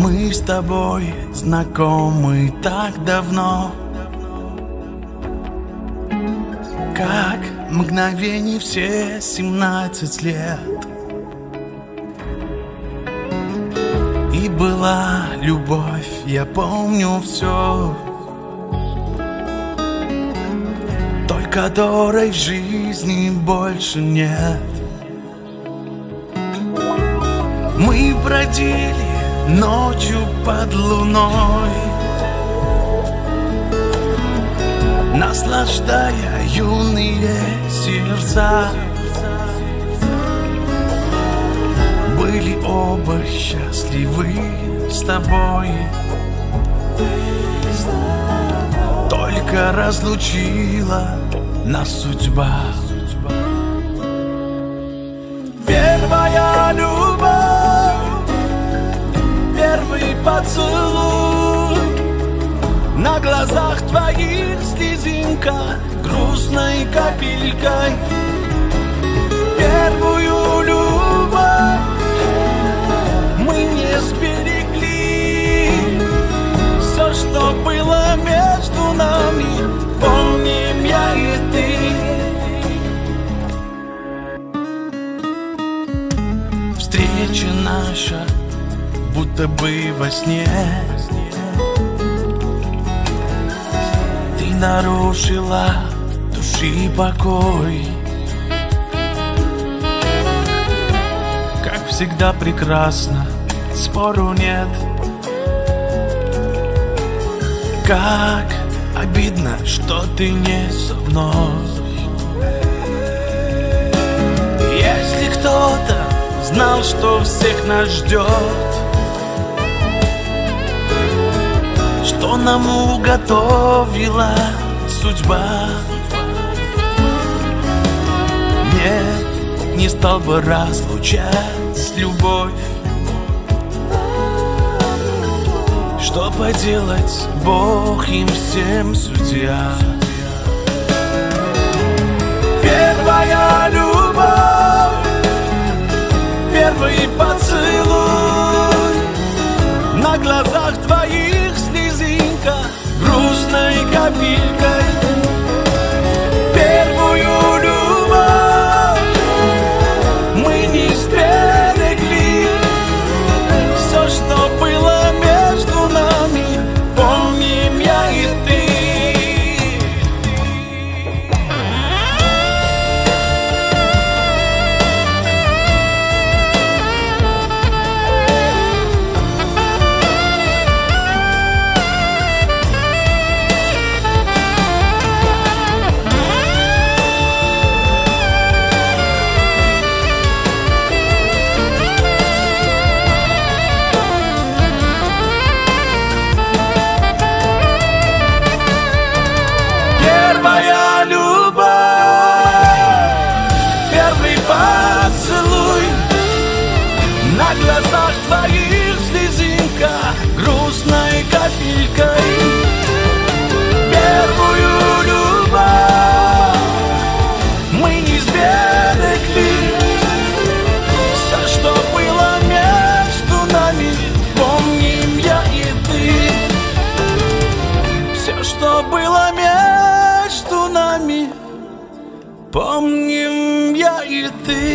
Мы с тобой знакомы так давно, как мгновений все 17 лет. И была любовь, я помню все, той, которой в жизни больше нет. Мы бродили ночью под луной, наслаждая юные сердца. Были оба счастливы с тобой, только разлучила нас судьба. Первая любовь, первый поцелуй, на глазах твоих слезинка грустной капелькой. Первую любовь мы не сберегли, все, что было между нами, помним я и ты. Встреча наша будто бы во сне, ты нарушила души покой. Как всегда прекрасно, спору нет. Как обидно, что ты не со мной. Если кто-то знал, что всех нас ждет, что нам уготовила судьба, нет, не стал бы разлучать любовь. Что поделать, Бог им всем судья. Первая любовь, первый поцелуй, на глазах твоих слезинка грустной капелькой. Первую любовь мы не сберегли, все, что было между нами, помним я и ты. Первая любовь, первый поцелуй, на глазах твоих слезинка грустной капелькой. Первую любовь мы не сберегли, все, что было между нами, помним я и ты. Все, что было между нами, помним я и ты.